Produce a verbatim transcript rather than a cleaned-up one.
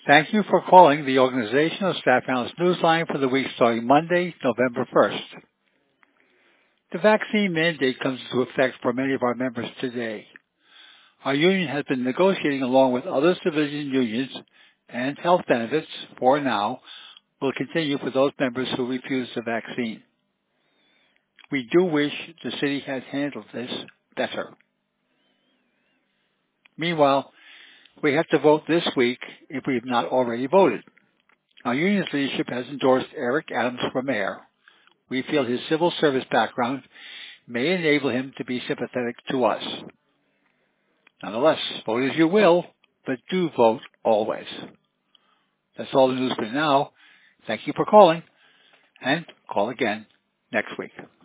Thank you for calling the Organization of Staff Analysts Newsline for the week starting Monday, November first. The vaccine mandate comes into effect for many of our members today. Our union has been negotiating along with other civilian unions, and health benefits, for now, will continue for those members who refuse the vaccine. We do wish the city had handled this better. Meanwhile, we have to vote this week if we have not already voted. Our union's leadership has endorsed Eric Adams for mayor. We feel his civil service background may enable him to be sympathetic to us. Nonetheless, vote as you will, but do vote always. That's all the news for now. Thank you for calling, and call again next week.